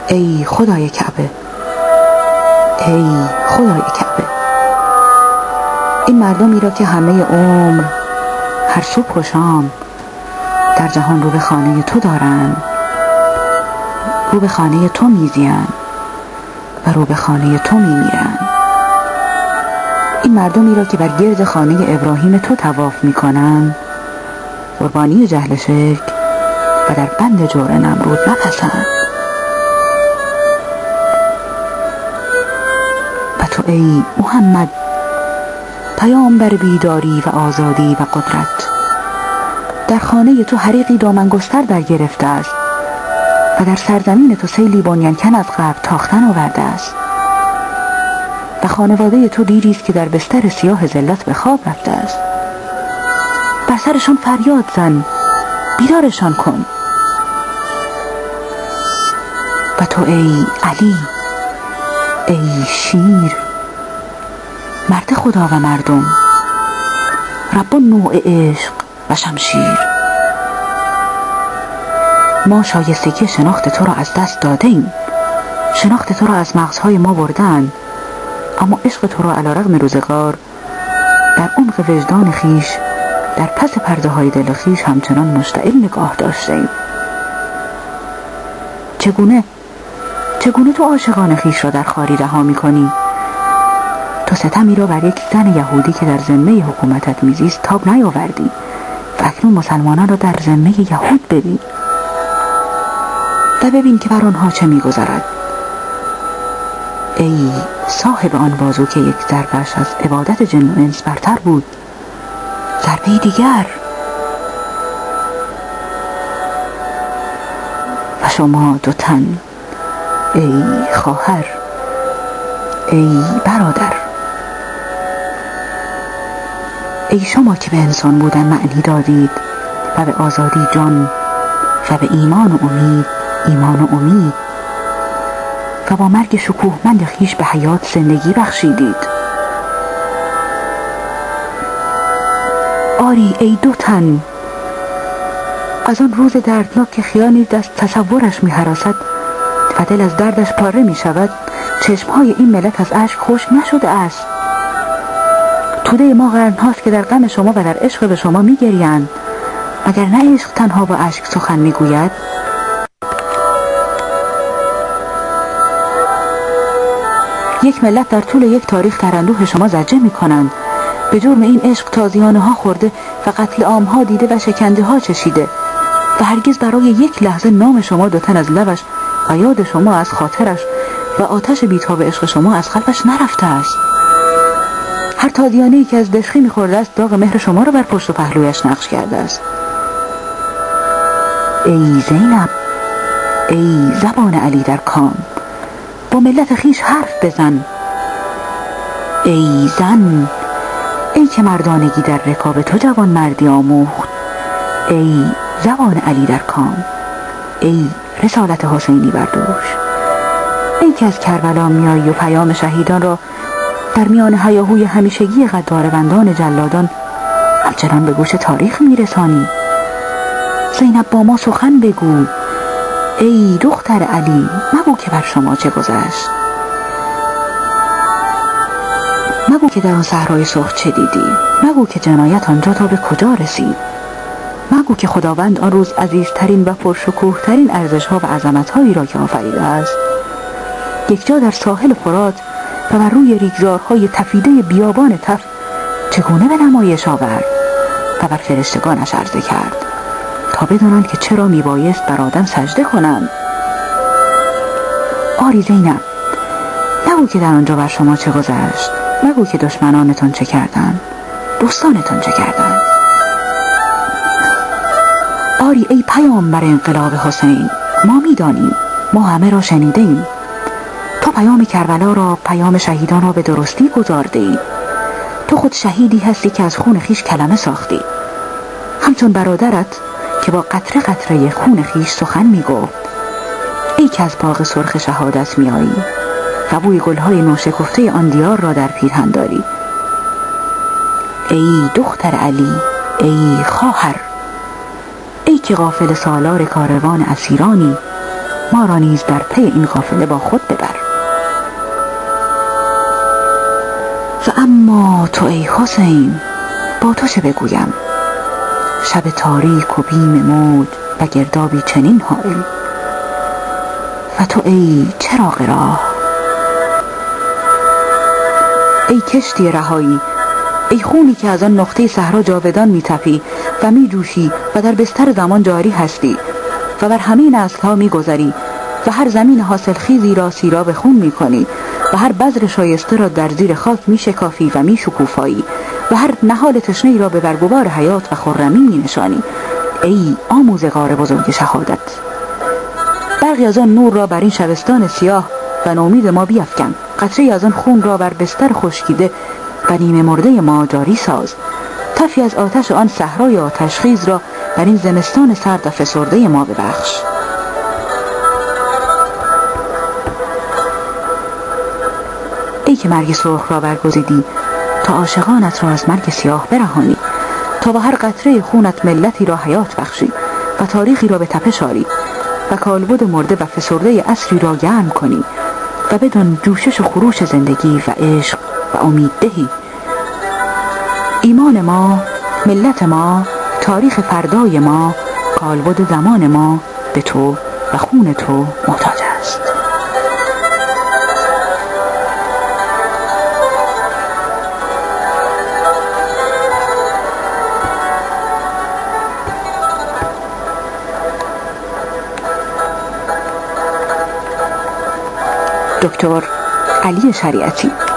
ای خدای کعبه، ای خدای کعبه، این مردمی را که همه عمر هر صبح و شام در جهان رو به خانه تو دارن، رو به خانه تو میزین و رو به خانه تو میمیرن، این مردمی را که بر گرد خانه ابراهیم تو طواف میکنن، قربانی جهل شرک و در بند جور نمرود نپسند. و تو ای محمد پیامبر بیداری و آزادی و قدرت، در خانه تو حریقی دامنگستر در گرفته است و در سرزمین تو سیلی بنیانکن از قبل تاختن آورده است و خانواده تو دیری است که در بستر سیاه ذلت به خواب رفته است. بر سرشان فریاد زن، بیدارشان کن. و تو ای علی، ای شیر، مرد خدا و مردم، رب النوع عشق و شمشیر، ما شایستگی شناخت تو را از دست داده ایم، شناخت تو را از مغزهای ما بردن، اما عشق تو را علی رغم روزگار در عمق وجدان خیش، در پس پرده های دل خیش همچنان مشتعل نگاه داشته ایم. چگونه تو عاشقان خیش را در خاری رها می کنی؟ تو ستمی را بر یک زن یهودی که در ذمه حکومتت میزیست تاب نیاوردی و اکنون مسلمانان را در ذمه یهود ببین و ببین که بر آنها چه میگذرد. ای صاحب آن بازو که یک ضربه‌اش از عبادت جن و انس برتر بود، ضربه دیگر. و شما دو تن، ای خواهر، ای برادر، ای شما که به انسان بودن معنی دادید و به آزادی جان و به ایمان و امید ایمان و امید و با مرگ شکوهمند خیش به حیات زندگی بخشیدید. آری ای دو تن، از آن روز دردناک که خیالی دست تصورش می هراسد و دل از دردش پاره می شود، چشمهای این ملت از اشک خشک نشده است. توده ما قرنهاست که در غم شما و در عشق به شما می گریند، اگر نه عشق تنها با اشک سخن می گوید. یک ملت در طول یک تاریخ در اندوه شما زجه می کنند، به جرم این عشق تازیانه ها خورده و قتل عام ها دیده و شکنجه ها چشیده و هرگز برای یک لحظه نام شما دو تن از لبش و یاد شما از خاطرش و آتش بیتاب عشق شما از قلبش نرفته است. هر تازیانه‌ای که از دشخی می‌خورده است داغ مهر شما را بر پشت و پهلویش نقش کرده است. ای زینب، ای زبان علی در کام، با ملت خیش حرف بزن. ای زن، ای که مردانگی در رکاب تو جوان مردی آموخت. ای زبان علی در کام، ای رسالت حسینی بر دوش، ای که از کربلا میایی و پیام شهیدان را در میان هیاهوی همیشگی غداره‌بندان جلادان همچنان به گوش تاریخ میرسانی. زینب با ما سخن بگو. ای دختر علی، مگو که بر شما چه گذشت، مگو که در آن صحرای سرخ چه دیدی، مگو که جنایت آنجا تا به کجا رسید، مگو که خداوند آن روز عزیزترین و پرشکوهترین ارزش‌ها و عظمت‌هایی را که آفریده است یک جا در ساحل فرات و بر روی ریگزارهای تفیده بیابان تف چگونه به نمایش آورد و بر فرشتگانش عرضه کرد تا بدانند که چرا میبایست بر آدم سجده کنند. آری زینب، مگو که در آنجا بر شما چه گذشت، مگو که دشمنانتان چه کردند، دوستانتان چه کردند. آری ای پیامبر انقلاب حسین، ما میدانیم، ما همه را شنیده ایم. تو پیام کربلا را، پیام شهیدان را به درستی گزارده ای. تو خود شهیدی هستی که از خون خیش کلمه ساختی، همچون برادرت که با قطره قطره خون خیش سخن میگفت. ای که از باغ سرخ شهادت میایی و بوی گلهای نوشکفته آن دیار را در پیرهن داری. ای دختر علی، ای خواهر، ای که غافل سالار کاروان اسیرانی ما را نیز در پی این قافله با خود ببر. و اما تو ای حسین، با تو چه بگویم؟ شب تاریک و بیم موج و گردابی چنین حائل، و تو ای چراغ راه، ای کشتی رهایی، ای خونی که از آن نقطه صحرا جاودان می‌تپی و می‌جوشی و در بستر زمان جاری هستی و بر همه نسل‌ها می‌گذری و هر زمین حاصلخیزی را سیراب خون می‌کنی و هر بذر شایسته را در زیر خاک می‌شکافی و می‌شکوفایی و هر نهال تشنه‌ای را به برگبار حیات و خرمی می‌نشانی. ای آموزگار بزرگ شهادت، برقی از آن نور را بر این شبستان سیاه و نومید ما بیفکن، قطره‌ای از آن خون را بر بستر خشکیده و نیمه مرده ما جاری ساز، طفی از آتش آن صحرای آتشخیز را بر این زمستان سرد و فسرده ما ببخش. ای که مرگ سرخ را برگزیدی تا عاشقانت را از مرگ سیاه برهانی، تا با هر قطره خونت ملتی را حیات بخشی و تاریخی را به تپش آری و کالبد مرده و فسرده عصری را گرم کنی و بدون جوشش و خروش زندگی و عشق و امید دهی. ایمان ما، ملت ما، تاریخ فردای ما، کالبد زمان ما به تو و خون تو محتاج است. دکتر علی شریعتی.